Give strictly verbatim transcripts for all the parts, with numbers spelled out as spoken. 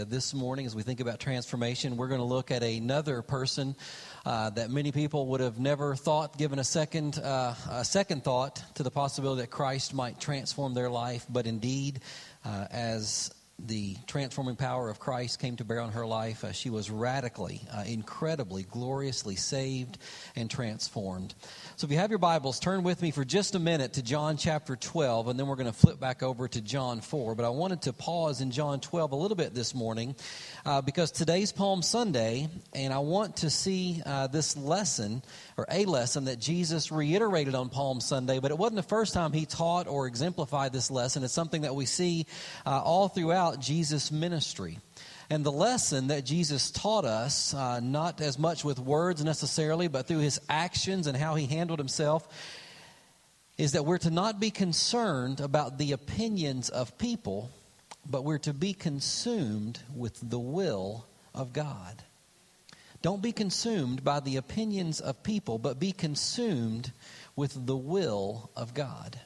this morning, as we think about transformation, we're going to look at another person uh, that many people would have never thought, given a second, uh, a second thought to the possibility that Christ might transform their life. But indeed, uh, as the transforming power of Christ came to bear on her life, uh, she was radically, uh, incredibly, gloriously saved and transformed. So if you have your Bibles, turn with me for just a minute to John chapter twelve, and then we're going to flip back over to John four. But I wanted to pause in John twelve a little bit this morning uh, because today's Palm Sunday, and I want to see uh, this lesson, or a lesson that Jesus reiterated on Palm Sunday, but it wasn't the first time he taught or exemplified this lesson. It's something that we see uh, all throughout Jesus' ministry. And the lesson that Jesus taught us, uh, not as much with words necessarily, but through his actions and how he handled himself, is that we're to not be concerned about the opinions of people, but we're to be consumed with the will of God. Don't be consumed by the opinions of people, but be consumed with the will of God.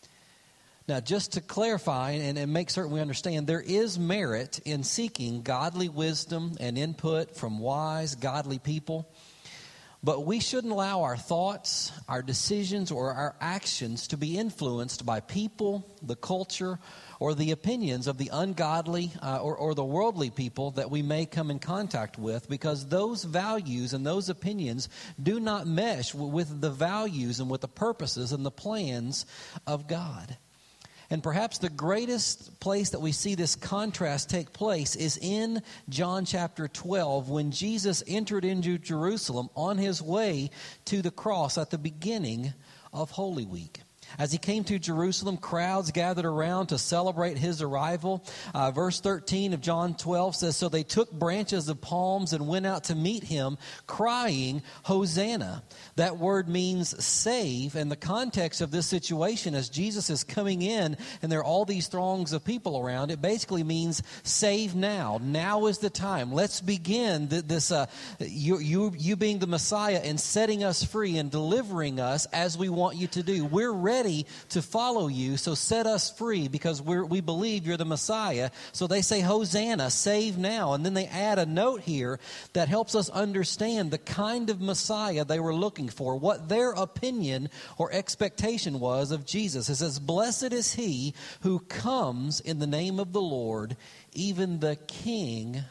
Now, just to clarify and, and make certain we understand, there is merit in seeking godly wisdom and input from wise, godly people. But we shouldn't allow our thoughts, our decisions, or our actions to be influenced by people, the culture, or the opinions of the ungodly uh, or, or the worldly people that we may come in contact with, because those values and those opinions do not mesh with the values and with the purposes and the plans of God. And perhaps the greatest place that we see this contrast take place is in John chapter twelve, when Jesus entered into Jerusalem on his way to the cross at the beginning of Holy Week. As he came to Jerusalem, crowds gathered around to celebrate his arrival. Uh, verse thirteen of John twelve says, "So they took branches of palms and went out to meet him, crying, 'Hosanna.'" That word means save. And the context of this situation, as Jesus is coming in and there are all these throngs of people around, it basically means save now. Now is the time. Let's begin this, uh, you, you, you being the Messiah and setting us free and delivering us as we want you to do. We're ready to follow you, so set us free because we're, we believe you're the Messiah. So they say, "Hosanna, save now." And then they add a note here that helps us understand the kind of Messiah they were looking for, what their opinion or expectation was of Jesus. It says, "Blessed is he who comes in the name of the Lord, even the King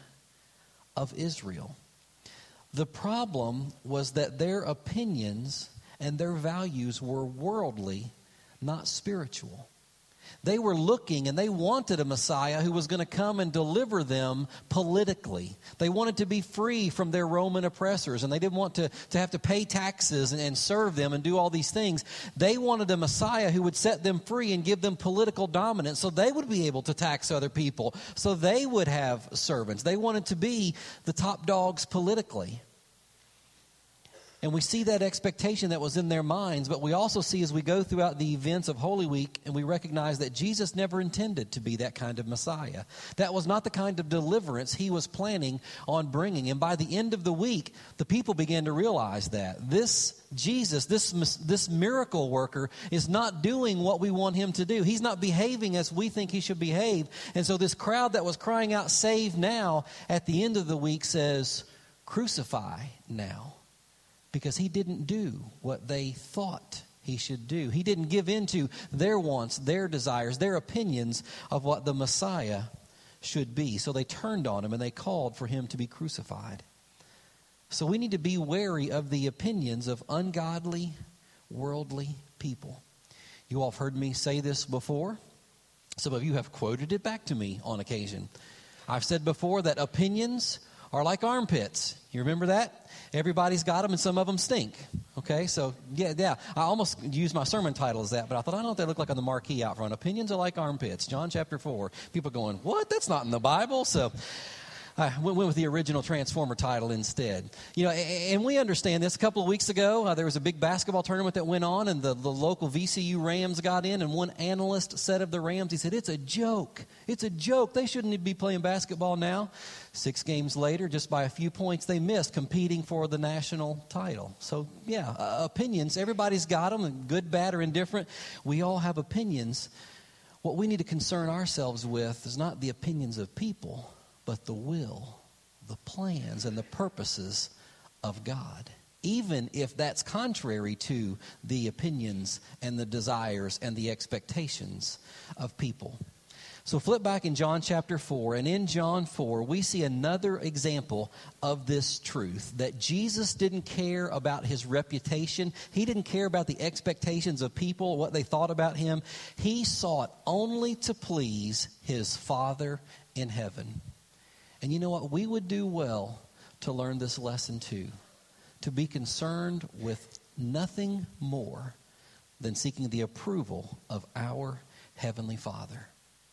of Israel." The problem was that their opinions and their values were worldly, not spiritual. They were looking and they wanted a Messiah who was going to come and deliver them politically. They wanted to be free from their Roman oppressors, and they didn't want to, to have to pay taxes and, and serve them and do all these things. They wanted a Messiah who would set them free and give them political dominance so they would be able to tax other people, so they would have servants. They wanted to be the top dogs politically. And we see that expectation that was in their minds, but we also see as we go throughout the events of Holy Week, and we recognize that Jesus never intended to be that kind of Messiah. That was not the kind of deliverance he was planning on bringing. And by the end of the week, the people began to realize that this Jesus, this, this miracle worker, is not doing what we want him to do. He's not behaving as we think he should behave. And so this crowd that was crying out, "Save now," at the end of the week says, "Crucify now." Because he didn't do what they thought he should do. He didn't give in to their wants, their desires, their opinions of what the Messiah should be. So they turned on him and they called for him to be crucified. So we need to be wary of the opinions of ungodly, worldly people. You all have heard me say this before. Some of you have quoted it back to me on occasion. I've said before that opinions are like armpits. You remember that? Everybody's got them and some of them stink. Okay, so yeah, yeah. I almost used my sermon title as that, but I thought, I don't know what they look like on the marquee out front. Opinions are like armpits. John chapter four. People going, "What? That's not in the Bible." So I went with the original Transformer title instead. You know, and we understand this. A couple of weeks ago, uh, there was a big basketball tournament that went on, and the, the local V C U Rams got in, and one analyst said of the Rams, he said, "It's a joke. It's a joke. They shouldn't be playing basketball now." Six games later, just by a few points, they missed competing for the national title. So, yeah, uh, opinions. Everybody's got them, good, bad, or indifferent. We all have opinions. What we need to concern ourselves with is not the opinions of people, but the will, the plans, and the purposes of God, even if that's contrary to the opinions and the desires and the expectations of people. So flip back in John chapter four, and in John four, we see another example of this truth, that Jesus didn't care about his reputation. He didn't care about the expectations of people, what they thought about him. He sought only to please his Father in heaven. And you know what? We would do well to learn this lesson too, to be concerned with nothing more than seeking the approval of our Heavenly Father.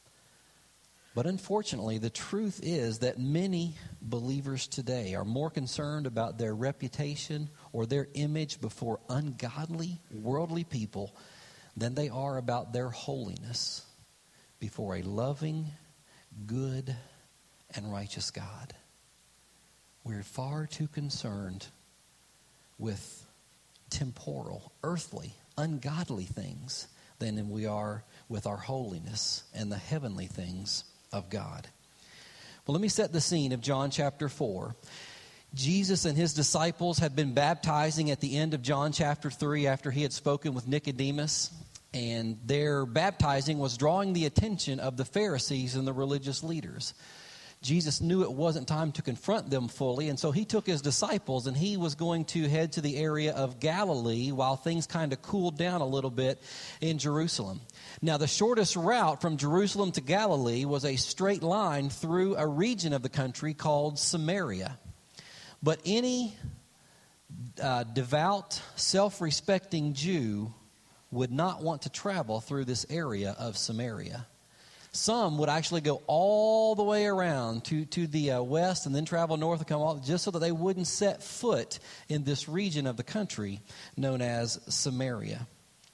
But unfortunately, the truth is that many believers today are more concerned about their reputation or their image before ungodly, worldly people than they are about their holiness before a loving, good, and righteous God. We're far too concerned with temporal, earthly, ungodly things than we are with our holiness and the heavenly things of God. Well, let me set the scene of John chapter four. Jesus and his disciples had been baptizing at the end of John chapter three after he had spoken with Nicodemus, and their baptizing was drawing the attention of the Pharisees and the religious leaders. Jesus knew it wasn't time to confront them fully, and so he took his disciples and he was going to head to the area of Galilee while things kind of cooled down a little bit in Jerusalem. Now, the shortest route from Jerusalem to Galilee was a straight line through a region of the country called Samaria. But any uh, devout, self-respecting Jew would not want to travel through this area of Samaria. Some would actually go all the way around to, to the uh, west and then travel north and come all, just so that they wouldn't set foot in this region of the country known as Samaria.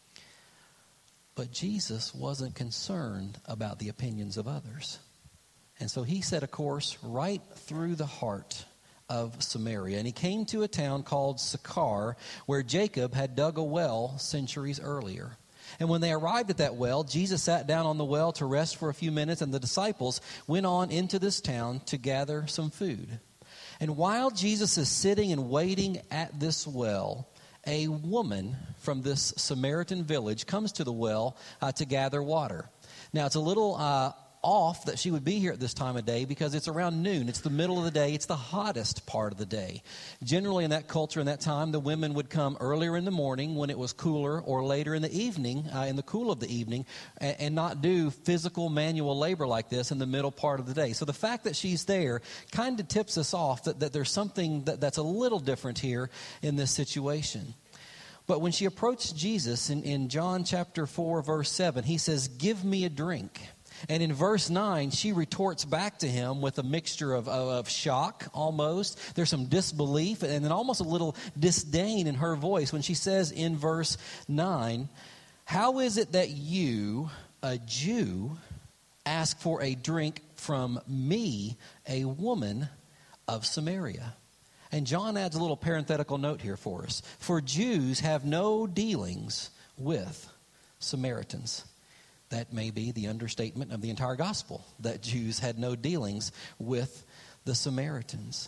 But Jesus wasn't concerned about the opinions of others. And so he set a course right through the heart of Samaria. And he came to a town called Sychar, where Jacob had dug a well centuries earlier. And when they arrived at that well, Jesus sat down on the well to rest for a few minutes, and the disciples went on into this town to gather some food. And while Jesus is sitting and waiting at this well, a woman from this Samaritan village comes to the well uh, to gather water. Now, it's a little uh, off that she would be here at this time of day because it's around noon. It's the middle of the day. It's the hottest part of the day. Generally, in that culture, in that time, the women would come earlier in the morning when it was cooler, or later in the evening, uh, in the cool of the evening, and, and not do physical manual labor like this in the middle part of the day. So the fact that she's there kind of tips us off that, that there's something that, that's a little different here in this situation. But when she approached Jesus in, in John chapter four, verse seven, he says, "Give me a drink." And in verse nine, she retorts back to him with a mixture of, of, of shock almost. There's some disbelief and then almost a little disdain in her voice when she says in verse nine, "How is it that you, a Jew, ask for a drink from me, a woman of Samaria?" And John adds a little parenthetical note here for us. For Jews have no dealings with Samaritans. That may be the understatement of the entire gospel, that Jews had no dealings with the Samaritans.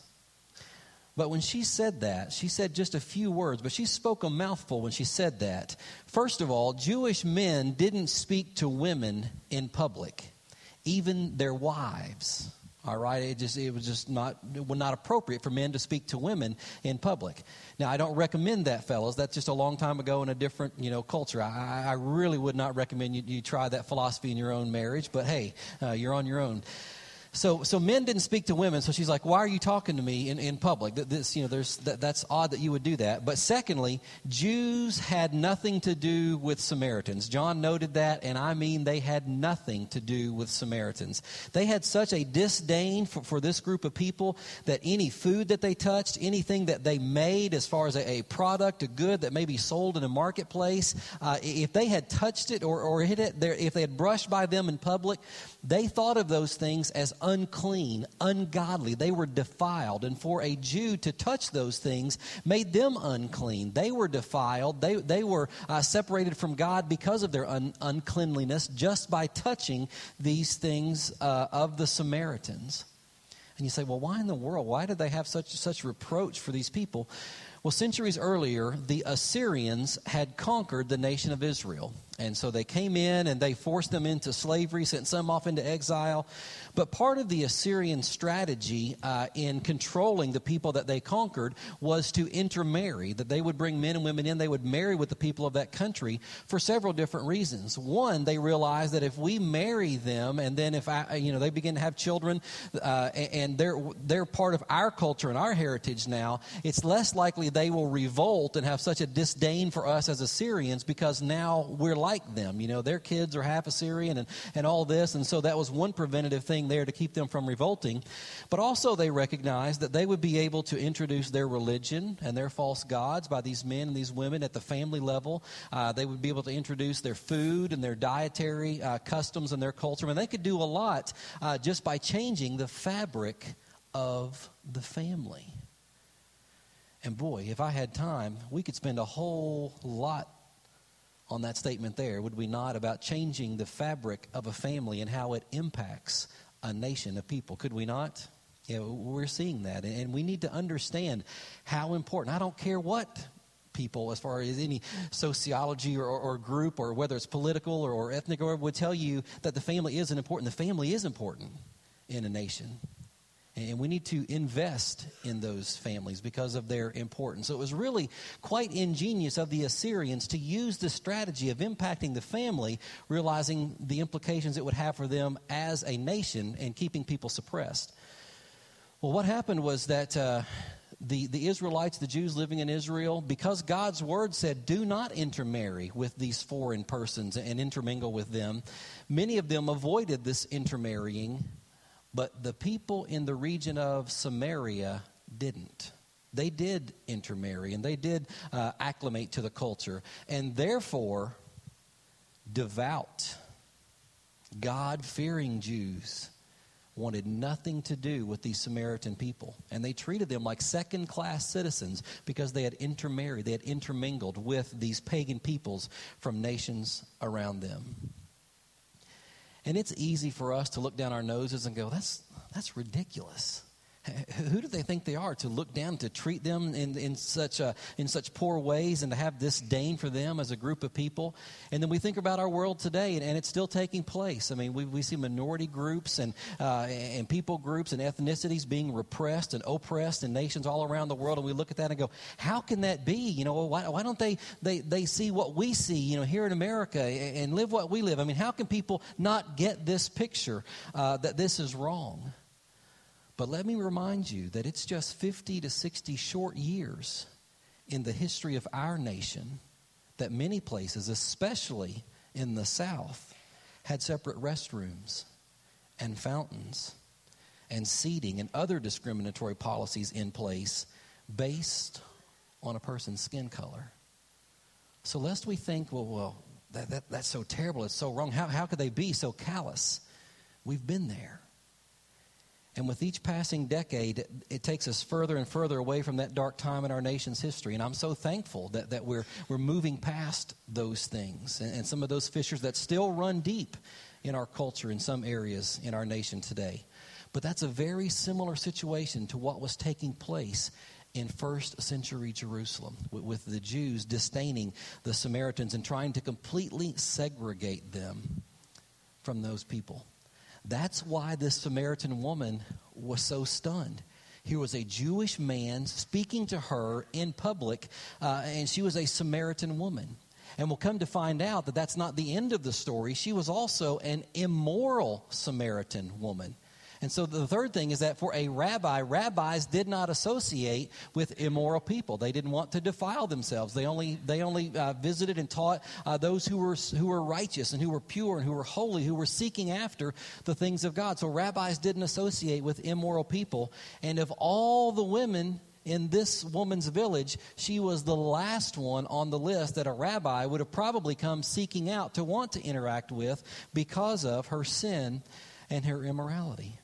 But when she said that, she said just a few words, but she spoke a mouthful when she said that. First of all, Jewish men didn't speak to women in public, even their wives. All right, it just it was just not it was not appropriate for men to speak to women in public. Now, I don't recommend that, fellas. That's just a long time ago in a different, you know, culture. I, I really would not recommend you, you try that philosophy in your own marriage. But hey, uh, you're on your own. So, so men didn't speak to women. So she's like, "Why are you talking to me in, in public?" This, you know, there's that, that's odd that you would do that. But secondly, Jews had nothing to do with Samaritans. John noted that, and I mean they had nothing to do with Samaritans. They had such a disdain for, for this group of people that any food that they touched, anything that they made as far as a, a product, a good that may be sold in a marketplace, uh, if they had touched it or, or hit it, there, if they had brushed by them in public, they thought of those things as unclean, ungodly. They were defiled. And for a Jew to touch those things made them unclean. They were defiled. They, they were uh, separated from God because of their un- uncleanliness just by touching these things uh, of the Samaritans. And you say, well, why in the world? Why did they have such such reproach for these people? Well, centuries earlier, the Assyrians had conquered the nation of Israel. And so they came in and they forced them into slavery, sent some off into exile. But part of the Assyrian strategy uh, in controlling the people that they conquered was to intermarry, that they would bring men and women in, they would marry with the people of that country for several different reasons. One, they realized that if we marry them and then if I, you know, they begin to have children uh, and they're, they're part of our culture and our heritage now, it's less likely they will revolt and have such a disdain for us as Assyrians because now we're like them. You know, their kids are half Assyrian and, and all this. And so that was one preventative thing there to keep them from revolting. But also they recognized that they would be able to introduce their religion and their false gods by these men and these women at the family level. Uh, they would be able to introduce their food and their dietary uh, customs and their culture. And they could do a lot uh, just by changing the fabric of the family. And boy, if I had time, we could spend a whole lot on that statement there, would we not, about changing the fabric of a family and how it impacts a nation of people. Could we not? Yeah, we're seeing that. And we need to understand how important. I don't care what people, as far as any sociology or, or group, or whether it's political or, or ethnic, or would tell you that the family isn't important. The family is important in a nation. And we need to invest in those families because of their importance. So it was really quite ingenious of the Assyrians to use the strategy of impacting the family, realizing the implications it would have for them as a nation and keeping people suppressed. Well, what happened was that uh, the, the Israelites, the Jews living in Israel, because God's word said, do not intermarry with these foreign persons and intermingle with them, many of them avoided this intermarrying. But the people in the region of Samaria didn't. They did intermarry and they did uh, acclimate to the culture. And therefore, devout, God-fearing Jews wanted nothing to do with these Samaritan people. And they treated them like second-class citizens because they had intermarried, they had intermingled with these pagan peoples from nations around them. And it's easy for us to look down our noses and go, that's that's ridiculous. Who do they think they are to look down, to treat them in, in such a, in such poor ways and to have disdain for them as a group of people? And then we think about our world today, and, and it's still taking place. I mean, we, we see minority groups and, uh, and people groups and ethnicities being repressed and oppressed in nations all around the world. And we look at that and go, how can that be? You know, why, why don't they, they, they see what we see, you know, here in America and, and live what we live? I mean, how can people not get this picture uh, that this is wrong? But let me remind you that it's just fifty to sixty short years in the history of our nation that many places, especially in the South, had separate restrooms and fountains and seating and other discriminatory policies in place based on a person's skin color. So lest we think, well, well, that, that that's so terrible, it's so wrong. How, how could they be so callous? We've been there. And with each passing decade, it, it takes us further and further away from that dark time in our nation's history. And I'm so thankful that, that we're we're moving past those things and, and some of those fissures that still run deep in our culture in some areas in our nation today. But that's a very similar situation to what was taking place in first century Jerusalem, with, with the Jews disdaining the Samaritans and trying to completely segregate them from those people. That's why this Samaritan woman was so stunned. Here was a Jewish man speaking to her in public, uh, and she was a Samaritan woman. And we'll come to find out that that's not the end of the story. She was also an immoral Samaritan woman. And so the third thing is that for a rabbi, rabbis did not associate with immoral people. They didn't want to defile themselves. They only they only uh, visited and taught uh, those who were who were righteous and who were pure and who were holy, who were seeking after the things of God. So rabbis didn't associate with immoral people. And of all the women in this woman's village, she was the last one on the list that a rabbi would have probably come seeking out to want to interact with because of her sin and her immorality.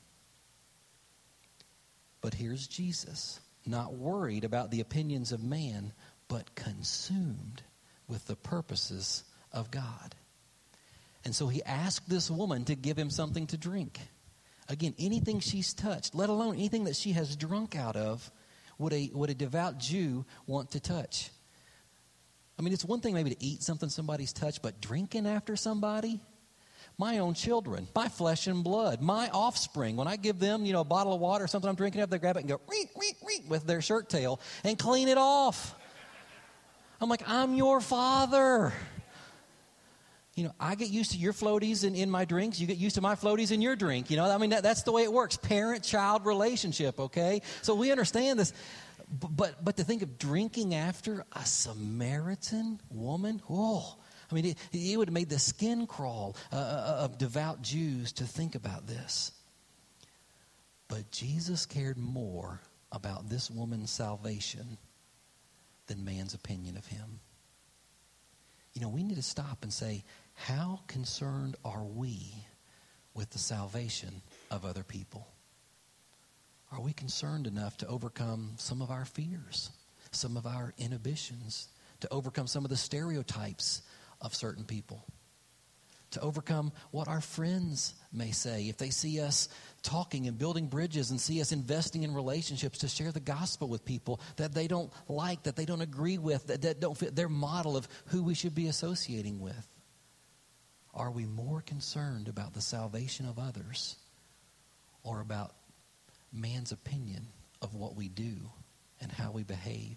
But here's Jesus, not worried about the opinions of man, but consumed with the purposes of God. And so he asked this woman to give him something to drink. Again, anything she's touched, let alone anything that she has drunk out of, would a, would a devout Jew want to touch. I mean, it's one thing maybe to eat something somebody's touched, but drinking after somebody? My own children, my flesh and blood, my offspring. When I give them, you know, a bottle of water or something I'm drinking up, they grab it and go, reek, reek, reek, with their shirt tail and clean it off. I'm like, I'm your father. You know, I get used to your floaties in, in my drinks. You get used to my floaties in your drink. You know, I mean, that, that's the way it works. Parent-child relationship, okay? So we understand this. But, but to think of drinking after a Samaritan woman, oh, I mean, it, it would have made the skin crawl uh, of devout Jews to think about this. But Jesus cared more about this woman's salvation than man's opinion of him. You know, we need to stop and say, how concerned are we with the salvation of other people? Are we concerned enough to overcome some of our fears, some of our inhibitions, to overcome some of the stereotypes of certain people, to overcome what our friends may say if they see us talking and building bridges and see us investing in relationships to share the gospel with people that they don't like, that they don't agree with, that, that don't fit their model of who we should be associating with? Are we more concerned about the salvation of others or about man's opinion of what we do and how we behave?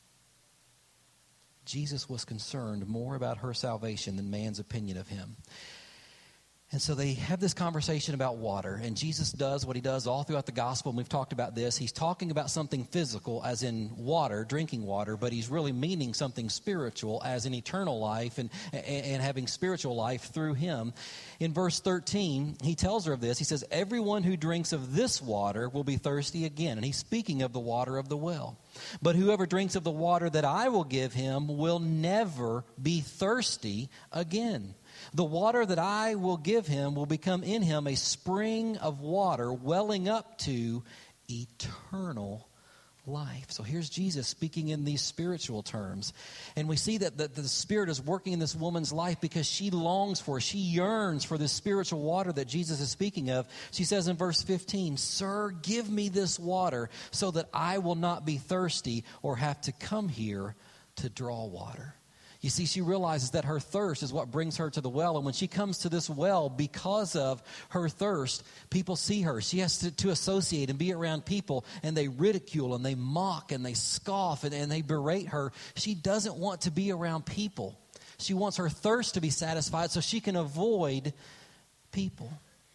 Jesus was concerned more about her salvation than man's opinion of him. And so they have this conversation about water, and Jesus does what he does all throughout the gospel, and we've talked about this. He's talking about something physical, as in water, drinking water, but he's really meaning something spiritual, as in eternal life and, and, and having spiritual life through him. In verse thirteen, he tells her of this. He says, everyone who drinks of this water will be thirsty again. And he's speaking of the water of the well. But whoever drinks of the water that I will give him will never be thirsty again. The water that I will give him will become in him a spring of water welling up to eternal life. So here's Jesus speaking in these spiritual terms. And we see that the, the Spirit is working in this woman's life because she longs for, she yearns for this spiritual water that Jesus is speaking of. She says in verse fifteen, "Sir, give me this water so that I will not be thirsty or have to come here to draw water." You see, she realizes that her thirst is what brings her to the well. And when she comes to this well, because of her thirst, people see her. She has to, to associate and be around people, and they ridicule and they mock and they scoff and, and they berate her. She doesn't want to be around people. She wants her thirst to be satisfied so she can avoid people.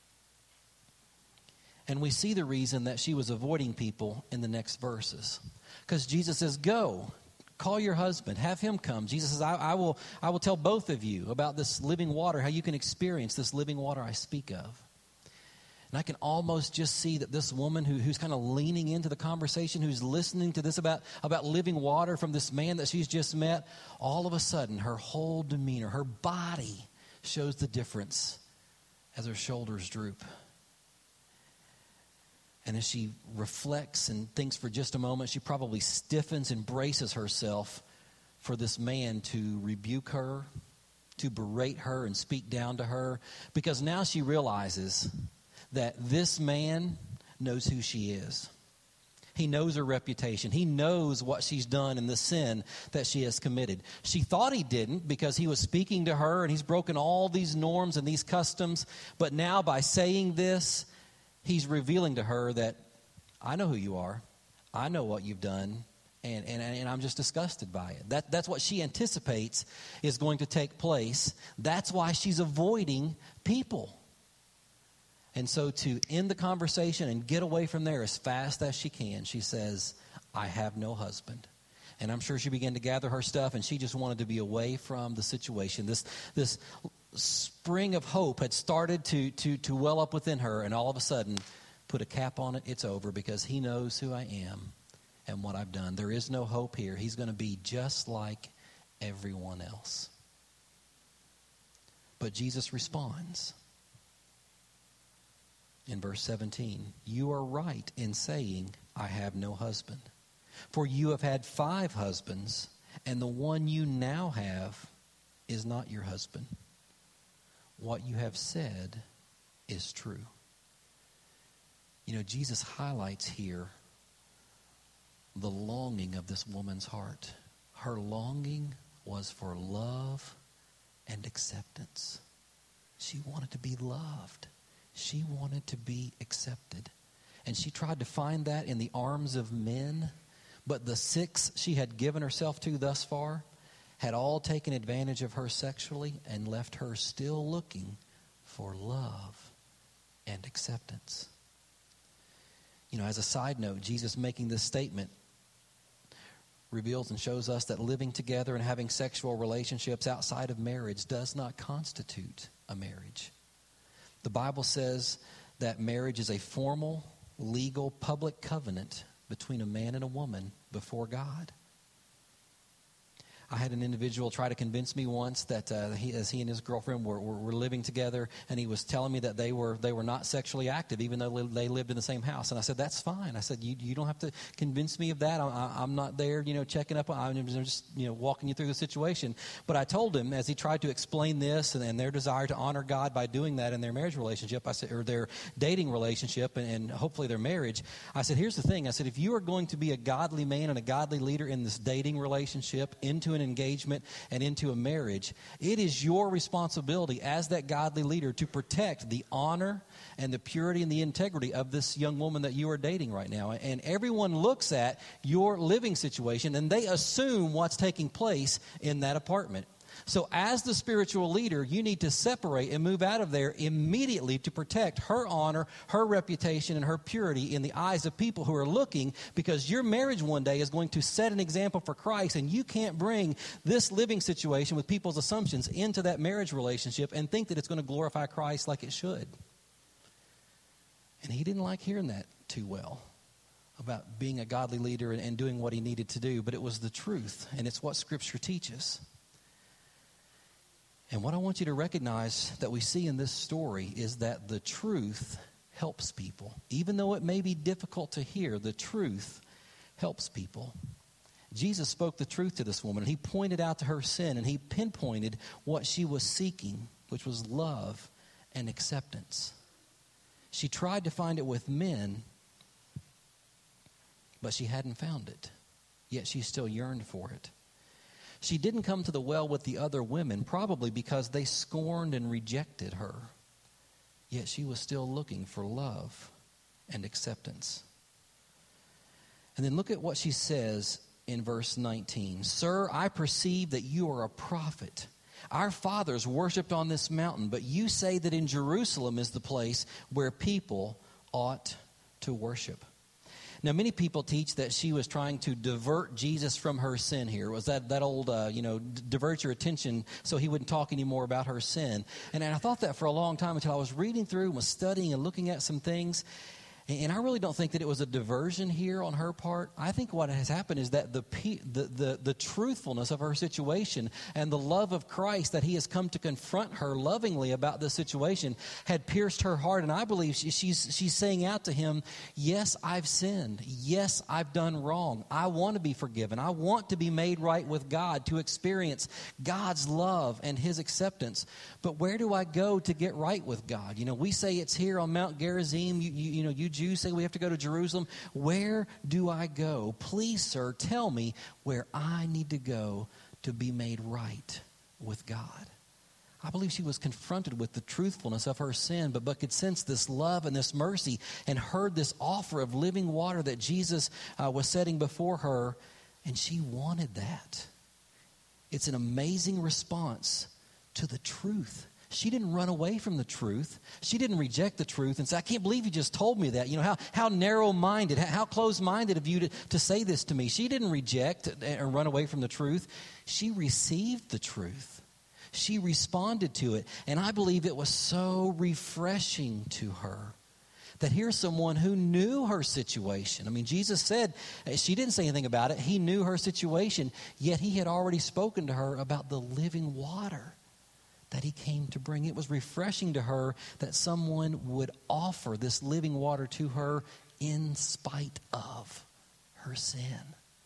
And we see the reason that she was avoiding people in the next verses. Because Jesus says, go. Call your husband. Have him come. Jesus says, I, I will I will tell both of you about this living water, how you can experience this living water I speak of. And I can almost just see that this woman who, who's kind of leaning into the conversation, who's listening to this about, about living water from this man that she's just met, all of a sudden her whole demeanor, her body shows the difference as her shoulders droop. And as she reflects and thinks for just a moment, she probably stiffens and braces herself for this man to rebuke her, to berate her and speak down to her. Because now she realizes that this man knows who she is. He knows her reputation. He knows what she's done and the sin that she has committed. She thought he didn't because he was speaking to her and he's broken all these norms and these customs. But now by saying this, he's revealing to her that I know who you are. I know what you've done, and, and, and I'm just disgusted by it. That, that's what she anticipates is going to take place. That's why she's avoiding people. And so to end the conversation and get away from there as fast as she can, she says, I have no husband. And I'm sure she began to gather her stuff, and she just wanted to be away from the situation. This this spring of hope had started to, to, to well up within her, and all of a sudden, put a cap on it, it's over, because he knows who I am and what I've done. There is no hope here. He's going to be just like everyone else. But Jesus responds in verse seventeen, you are right in saying, I have no husband. For you have had five husbands, and the one you now have is not your husband. What you have said is true. You know, Jesus highlights here the longing of this woman's heart. Her longing was for love and acceptance. She wanted to be loved. She wanted to be accepted. And she tried to find that in the arms of men. But the six she had given herself to thus far had all taken advantage of her sexually and left her still looking for love and acceptance. You know, as a side note, Jesus making this statement reveals and shows us that living together and having sexual relationships outside of marriage does not constitute a marriage. The Bible says that marriage is a formal, legal, public covenant between a man and a woman before God. I had an individual try to convince me once that uh, he, as he and his girlfriend were, were, were living together, and he was telling me that they were they were not sexually active, even though they lived in the same house. And I said, "That's fine." I said, "You you don't have to convince me of that. I, I'm not there, you know, checking up. I'm just you know walking you through the situation." But I told him, as he tried to explain this and, and their desire to honor God by doing that in their marriage relationship, I said, or their dating relationship, and, and hopefully their marriage. I said, "Here's the thing." I said, "If you are going to be a godly man and a godly leader in this dating relationship, into an engagement and into a marriage, it is your responsibility as that godly leader to protect the honor and the purity and the integrity of this young woman that you are dating right now." And everyone looks at your living situation and they assume what's taking place in that apartment. So as the spiritual leader, you need to separate and move out of there immediately to protect her honor, her reputation, and her purity in the eyes of people who are looking, because your marriage one day is going to set an example for Christ, and you can't bring this living situation with people's assumptions into that marriage relationship and think that it's going to glorify Christ like it should. And he didn't like hearing that too well about being a godly leader and, and doing what he needed to do, but it was the truth, and it's what Scripture teaches. And what I want you to recognize that we see in this story is that the truth helps people. Even though it may be difficult to hear, the truth helps people. Jesus spoke the truth to this woman, and he pointed out to her sin, and he pinpointed what she was seeking, which was love and acceptance. She tried to find it with men, but she hadn't found it. Yet she still yearned for it. She didn't come to the well with the other women, probably because they scorned and rejected her. Yet she was still looking for love and acceptance. And then look at what she says in verse nineteen. "Sir, I perceive that you are a prophet. Our fathers worshipped on this mountain, but you say that in Jerusalem is the place where people ought to worship." Now, many people teach that she was trying to divert Jesus from her sin here. It was that, that old, uh, you know, d- divert your attention so he wouldn't talk anymore about her sin. And, and I thought that for a long time until I was reading through and was studying and looking at some things. And I really don't think that it was a diversion here on her part. I think what has happened is that the, the the the truthfulness of her situation and the love of Christ that he has come to confront her lovingly about this situation had pierced her heart. And I believe she, she's she's saying out to him, "Yes, I've sinned. Yes, I've done wrong. I want to be forgiven. I want to be made right with God, to experience God's love and his acceptance. But where do I go to get right with God? You know, we say it's here on Mount Gerizim. You, you, you know, you Jews say we have to go to Jerusalem. Where do I go? Please, sir, tell me where I need to go to be made right with God." I believe she was confronted with the truthfulness of her sin, but, but could sense this love and this mercy and heard this offer of living water that Jesus uh, was setting before her, and she wanted that. It's an amazing response to the truth. She didn't run away from the truth. She didn't reject the truth and say, "I can't believe you just told me that. You know, how, how narrow-minded, how closed-minded of you to, to say this to me." She didn't reject or run away from the truth. She received the truth. She responded to it. And I believe it was so refreshing to her that here's someone who knew her situation. I mean, Jesus said, she didn't say anything about it. He knew her situation, yet he had already spoken to her about the living water that he came to bring. It was refreshing to her that someone would offer this living water to her in spite of her sin.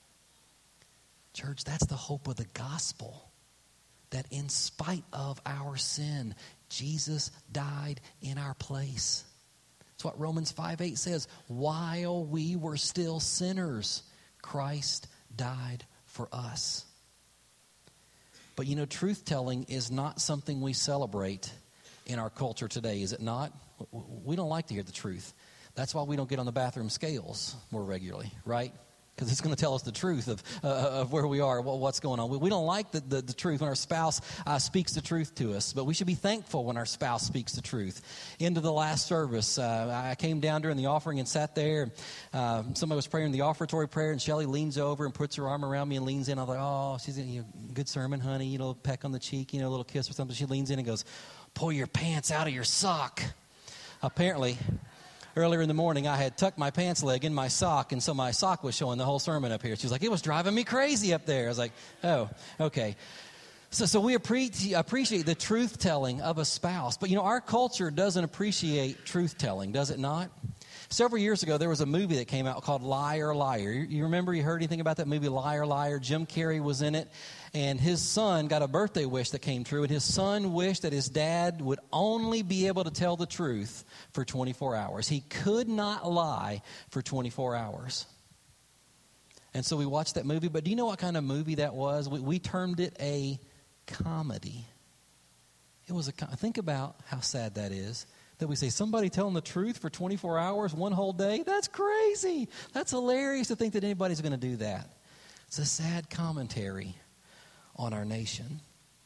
Church, that's the hope of the gospel. That in spite of our sin, Jesus died in our place. That's what Romans five eight says. While we were still sinners, Christ died for us. But you know, truth-telling is not something we celebrate in our culture today, is it not? We don't like to hear the truth. That's why we don't get on the bathroom scales more regularly, right? Because it's going to tell us the truth of uh, of where we are, what's going on. We don't like the, the, the truth when our spouse uh, speaks the truth to us, but we should be thankful when our spouse speaks the truth. Into the last service, uh, I came down during the offering and sat there. Uh, somebody was praying the offertory prayer, and Shelly leans over and puts her arm around me and leans in. I was like, oh, she's in, you know, good sermon, honey. You know, peck on the cheek, you know, a little kiss or something. She leans in and goes, pull your pants out of your sock. Apparently, earlier in the morning, I had tucked my pants leg in my sock, and so my sock was showing the whole sermon up here. She was like, it was driving me crazy up there. I was like, oh, okay. So so we appre- appreciate the truth-telling of a spouse. But, you know, our culture doesn't appreciate truth-telling, does it not? Several years ago, there was a movie that came out called Liar, Liar. You, you remember, you heard anything about that movie, Liar, Liar? Jim Carrey was in it, and his son got a birthday wish that came true, and his son wished that his dad would only be able to tell the truth for twenty-four hours. He could not lie for twenty-four hours. And so we watched that movie, but do you know what kind of movie that was? We, we termed it a comedy. It was a, think about how sad that is. That we say, somebody telling the truth for twenty-four hours, one whole day? That's crazy. That's hilarious to think that anybody's going to do that. It's a sad commentary on our nation.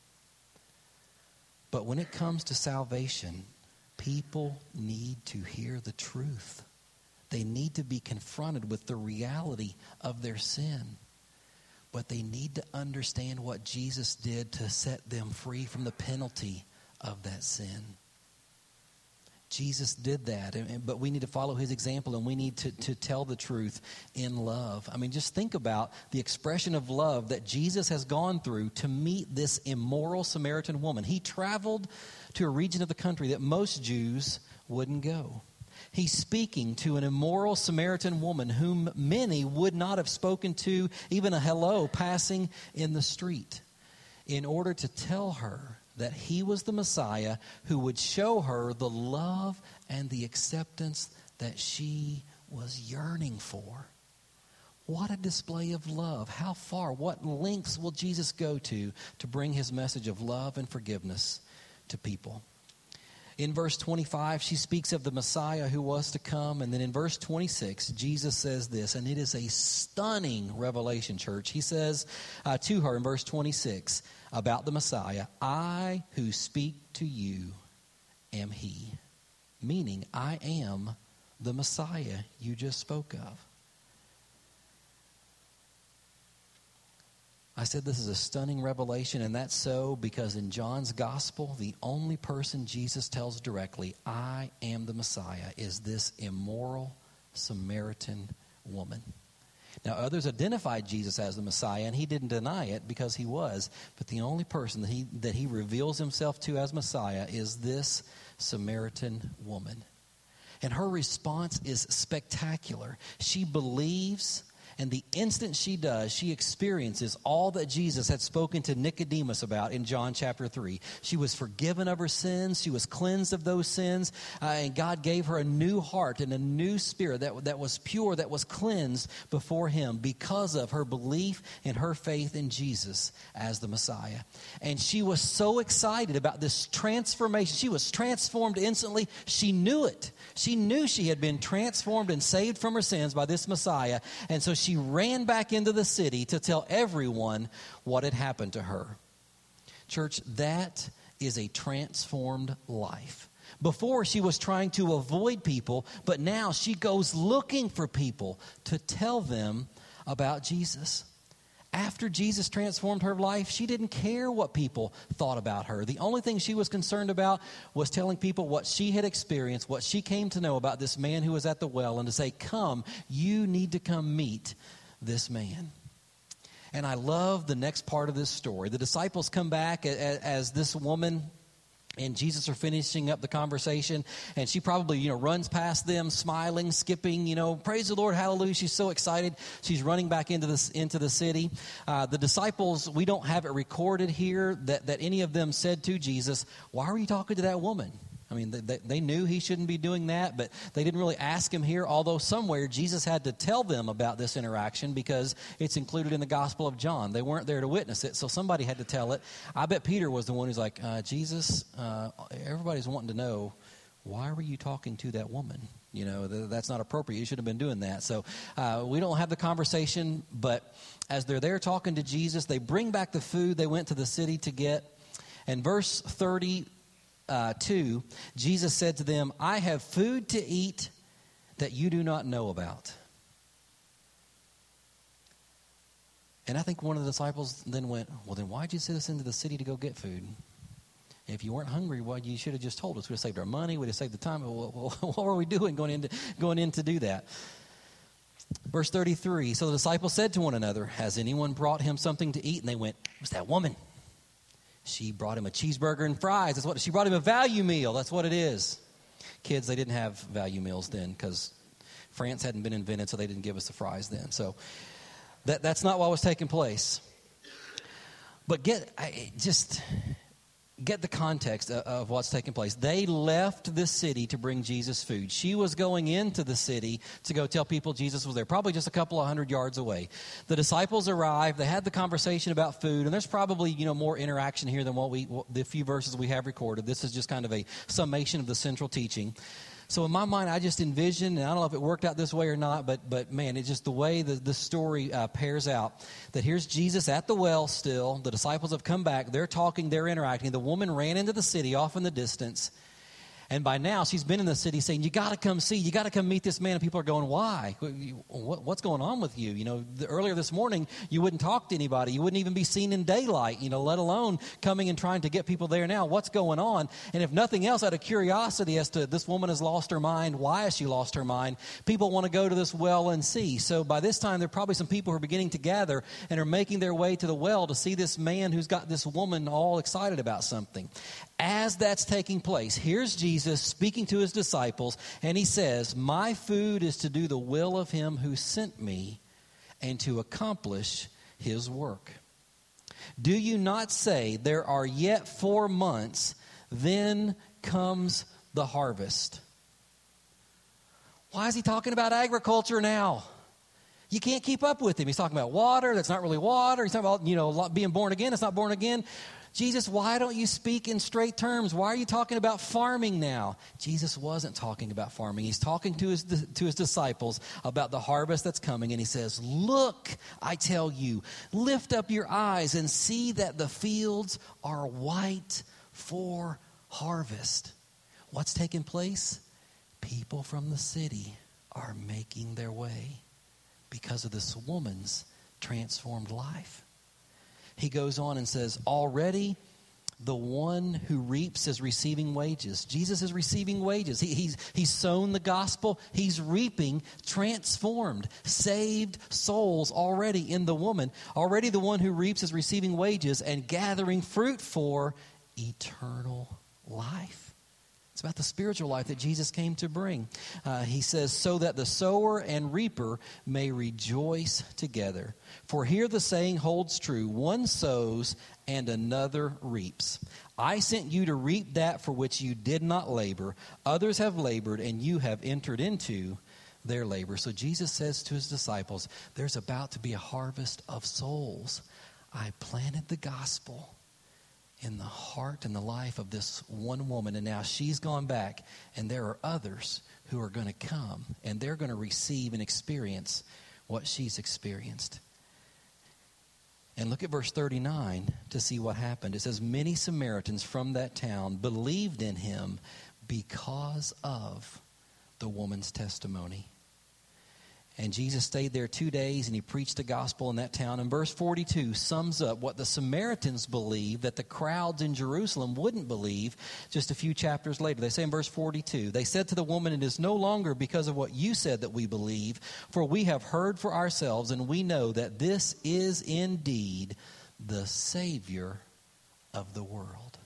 But when it comes to salvation, people need to hear the truth. They need to be confronted with the reality of their sin. But they need to understand what Jesus did to set them free from the penalty of that sin. Jesus did that, but we need to follow his example, and we need to, to tell the truth in love. I mean, just think about the expression of love that Jesus has gone through to meet this immoral Samaritan woman. He traveled to a region of the country that most Jews wouldn't go. He's speaking to an immoral Samaritan woman whom many would not have spoken to, even a hello passing in the street, in order to tell her that he was the Messiah who would show her the love and the acceptance that she was yearning for. What a display of love. How far, what lengths will Jesus go to to bring his message of love and forgiveness to people? In verse twenty-five, she speaks of the Messiah who was to come. And then in verse twenty-six, Jesus says this, and it is a stunning revelation, church. He says uh, to her in verse twenty-six about the Messiah, I who speak to you am he. Meaning, I am the Messiah you just spoke of. I said this is a stunning revelation, and that's so because in John's gospel, the only person Jesus tells directly, I am the Messiah, is this immoral Samaritan woman. Now, others identified Jesus as the Messiah, and he didn't deny it because he was. But the only person that he, that he reveals himself to as Messiah is this Samaritan woman. And her response is spectacular. She believes. And the instant she does, she experiences all that Jesus had spoken to Nicodemus about in John chapter three. She was forgiven of her sins. She was cleansed of those sins. Uh, and God gave her a new heart and a new spirit that, that was pure, that was cleansed before him because of her belief and her faith in Jesus as the Messiah. And she was so excited about this transformation. She was transformed instantly. She knew it. She knew she had been transformed and saved from her sins by this Messiah. And so she ran back into the city to tell everyone what had happened to her. Church, that is a transformed life. Before, she was trying to avoid people, but now she goes looking for people to tell them about Jesus. After Jesus transformed her life, she didn't care what people thought about her. The only thing she was concerned about was telling people what she had experienced, what she came to know about this man who was at the well, and to say, come, you need to come meet this man. And I love the next part of this story. The disciples come back as, as this woman and Jesus are finishing up the conversation, and she probably, you know, runs past them, smiling, skipping, you know, praise the Lord, hallelujah. She's so excited. She's running back into this into the city. Uh, the disciples, we don't have it recorded here that, that any of them said to Jesus, why are you talking to that woman? I mean, they, they knew he shouldn't be doing that, but they didn't really ask him here, although somewhere Jesus had to tell them about this interaction because it's included in the Gospel of John. They weren't there to witness it, so somebody had to tell it. I bet Peter was the one who's like, uh, Jesus, uh, everybody's wanting to know, why were you talking to that woman? You know, th- that's not appropriate. You should have been doing that. So uh, we don't have the conversation, but as they're there talking to Jesus, they bring back the food they went to the city to get. And verse thirty, Uh, two, Jesus said to them, I have food to eat that you do not know about. And I think one of the disciples then went, well, then why'd you send us into the city to go get food? If you weren't hungry, well, you should have just told us. We'd have saved our money. We'd have saved the time. Well, what were we doing going in to, going in to do that? Verse thirty-three, so the disciples said to one another, has anyone brought him something to eat? And they went, it was that woman. She brought him a cheeseburger and fries. That's what she brought him, a value meal. That's what it is. Kids, they didn't have value meals then because France hadn't been invented, so they didn't give us the fries then. So that that's not what was taking place. But get I, just get the context of, of what's taking place. They left the city to bring Jesus food. She was going into the city to go tell people Jesus was there, probably just a couple of hundred yards away. The disciples arrived. They had the conversation about food, and there's probably, you know, more interaction here than what we what, the few verses we have recorded. This is just kind of a summation of the central teaching. So in my mind, I just envisioned, and I don't know if it worked out this way or not, but but man, it's just the way the, the story uh, pairs out, that here's Jesus at the well still. The disciples have come back. They're talking. They're interacting. The woman ran into the city off in the distance. And by now, she's been in the city saying, you got to come see, you got to come meet this man. And people are going, why? What, what's going on with you? You know, the, earlier this morning, you wouldn't talk to anybody. You wouldn't even be seen in daylight, you know, let alone coming and trying to get people there now. What's going on? And if nothing else, out of curiosity as to this woman has lost her mind, why has she lost her mind? People want to go to this well and see. So by this time, there are probably some people who are beginning to gather and are making their way to the well to see this man who's got this woman all excited about something. As that's taking place, here's Jesus speaking to his disciples, and he says, my food is to do the will of him who sent me and to accomplish his work. Do you not say, there are yet four months, then comes the harvest? Why is he talking about agriculture now? You can't keep up with him. He's talking about water that's not really water. He's talking about, you know, being born again. It's not born again. Jesus, why don't you speak in straight terms? Why are you talking about farming now? Jesus wasn't talking about farming. He's talking to his to his disciples about the harvest that's coming. And he says, look, I tell you, lift up your eyes and see that the fields are white for harvest. What's taking place? People from the city are making their way because of this woman's transformed life. He goes on and says, already the one who reaps is receiving wages. Jesus is receiving wages. He, he's, he's sown the gospel. He's reaping transformed, saved souls already in the woman. Already the one who reaps is receiving wages and gathering fruit for eternal life. It's about the spiritual life that Jesus came to bring. Uh, he says, so that the sower and reaper may rejoice together. For here the saying holds true, one sows and another reaps. I sent you to reap that for which you did not labor. Others have labored, and you have entered into their labor. So Jesus says to his disciples, there's about to be a harvest of souls. I planted the gospel in the heart and the life of this one woman, and now she's gone back, and there are others who are going to come, and they're going to receive and experience what she's experienced. And look at verse thirty-nine to see what happened. It says, many Samaritans from that town believed in him because of the woman's testimony. And Jesus stayed there two days, and he preached the gospel in that town. And verse forty-two sums up what the Samaritans believed that the crowds in Jerusalem wouldn't believe just a few chapters later. They say in verse forty-two, they said to the woman, it is no longer because of what you said that we believe, for we have heard for ourselves, and we know that this is indeed the Savior of the world.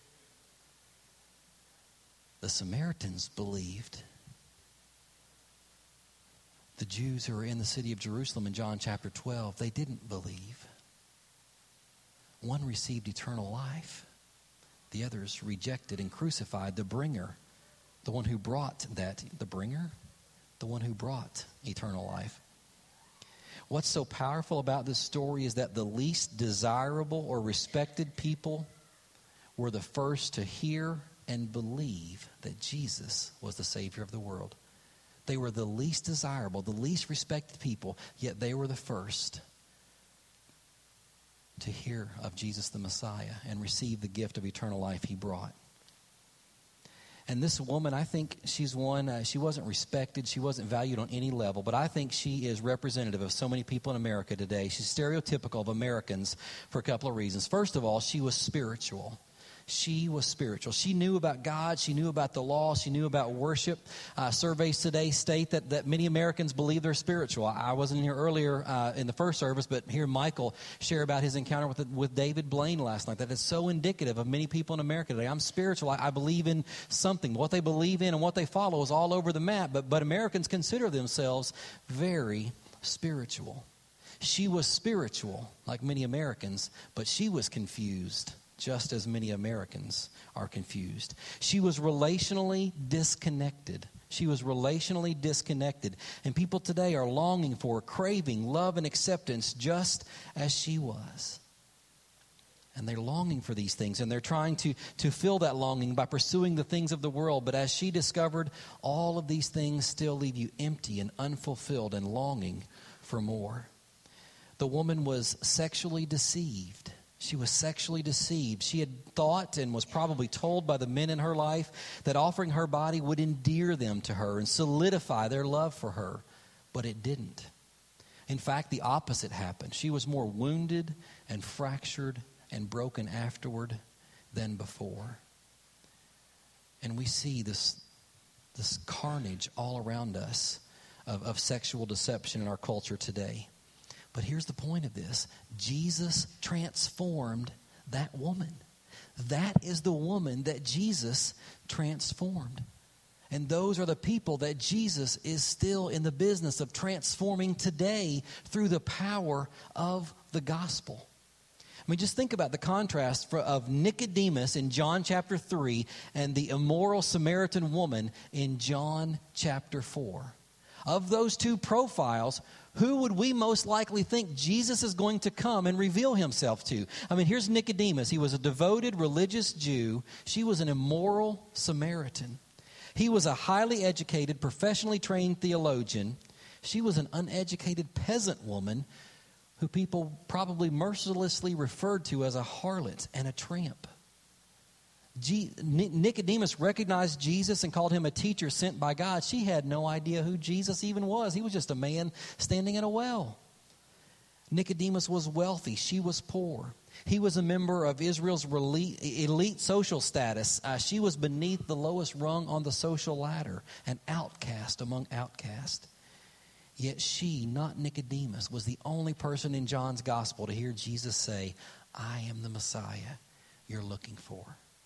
The Samaritans believed. The Jews who were in the city of Jerusalem in John chapter twelve, they didn't believe. One received eternal life. The others rejected and crucified the bringer, the one who brought that, the bringer, the one who brought eternal life. What's so powerful about this story is that the least desirable or respected people were the first to hear and believe that Jesus was the Savior of the world. They were the least desirable, the least respected people, yet they were the first to hear of Jesus the Messiah and receive the gift of eternal life he brought. And this woman, I think she's one, uh, she wasn't respected, she wasn't valued on any level, but I think she is representative of so many people in America today. She's stereotypical of Americans for a couple of reasons. First of all, she was spiritual. She was spiritual. She knew about God. She knew about the law. She knew about worship. Uh, surveys today state that, that many Americans believe they're spiritual. I wasn't here earlier uh, in the first service, but hear Michael share about his encounter with with David Blaine last night. That is so indicative of many people in America today. I'm spiritual. I, I believe in something. What they believe in and what they follow is all over the map, but, but Americans consider themselves very spiritual. She was spiritual, like many Americans, but she was confused, just as many Americans are confused. She was relationally disconnected. She was relationally disconnected. And people today are longing for, craving love and acceptance just as she was. And they're longing for these things, and they're trying to, to fill that longing by pursuing the things of the world. But as she discovered, all of these things still leave you empty and unfulfilled and longing for more. The woman was sexually deceived. She was sexually deceived. She had thought and was probably told by the men in her life that offering her body would endear them to her and solidify their love for her. But it didn't. In fact, the opposite happened. She was more wounded and fractured and broken afterward than before. And we see this, this carnage all around us of, of sexual deception in our culture today. But here's the point of this. Jesus transformed that woman. That is the woman that Jesus transformed. And those are the people that Jesus is still in the business of transforming today through the power of the gospel. I mean, just think about the contrast for, of Nicodemus in John chapter three and the immoral Samaritan woman in John chapter four. Of those two profiles, who would we most likely think Jesus is going to come and reveal himself to? I mean, here's Nicodemus. He was a devoted religious Jew. She was an immoral Samaritan. He was a highly educated, professionally trained theologian. She was an uneducated peasant woman who people probably mercilessly referred to as a harlot and a tramp. G- Nicodemus recognized Jesus and called him a teacher sent by God. She had no idea who Jesus even was. He was just a man standing at a well. Nicodemus was wealthy. She was poor. He was a member of Israel's elite social status. Uh, she was beneath the lowest rung on the social ladder, an outcast among outcasts. Yet she, not Nicodemus, was the only person in John's gospel to hear Jesus say, "I am the Messiah you're looking for."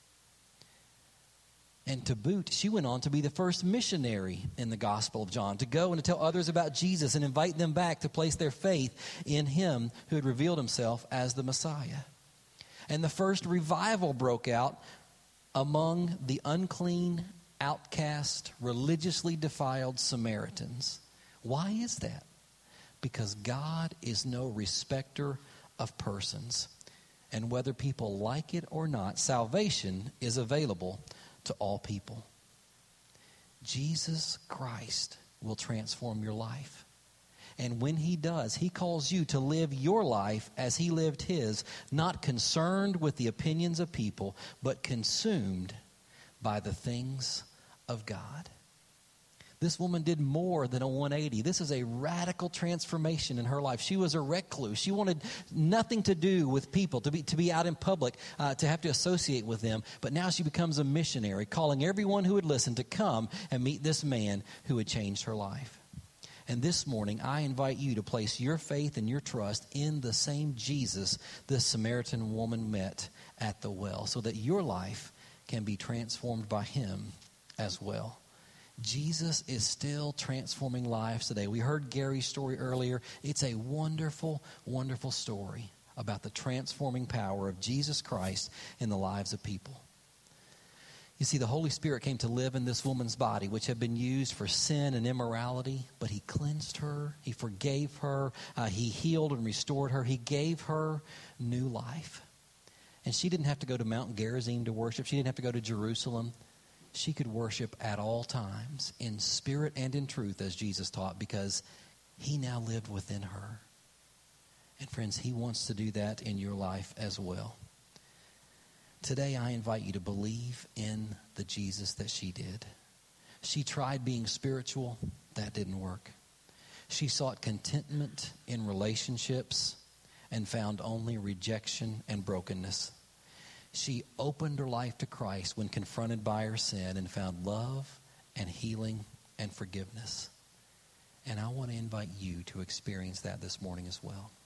And to boot, she went on to be the first missionary in the Gospel of John, to go and to tell others about Jesus and invite them back to place their faith in him who had revealed himself as the Messiah. And the first revival broke out among the unclean, outcast, religiously defiled Samaritans. Why is that? Because God is no respecter of persons. And whether people like it or not, salvation is available to all people. Jesus Christ will transform your life. And when he does, he calls you to live your life as he lived his, not concerned with the opinions of people, but consumed by the things of God. This woman did more than a one eighty. This is a radical transformation in her life. She was a recluse. She wanted nothing to do with people, to be to be out in public, uh, to have to associate with them. But now she becomes a missionary, calling everyone who would listen to come and meet this man who had changed her life. And this morning, I invite you to place your faith and your trust in the same Jesus this Samaritan woman met at the well, so that your life can be transformed by him as well. Jesus is still transforming lives today. We heard Gary's story earlier. It's a wonderful, wonderful story about the transforming power of Jesus Christ in the lives of people. You see, the Holy Spirit came to live in this woman's body, which had been used for sin and immorality, but he cleansed her, he forgave her, uh, he healed and restored her, he gave her new life. And she didn't have to go to Mount Gerizim to worship, she didn't have to go to Jerusalem. She could worship at all times, in spirit and in truth, as Jesus taught, because he now lived within her. And friends, he wants to do that in your life as well. Today, I invite you to believe in the Jesus that she did. She tried being spiritual. That didn't work. She sought contentment in relationships and found only rejection and brokenness. She opened her life to Christ when confronted by her sin and found love and healing and forgiveness. And I want to invite you to experience that this morning as well.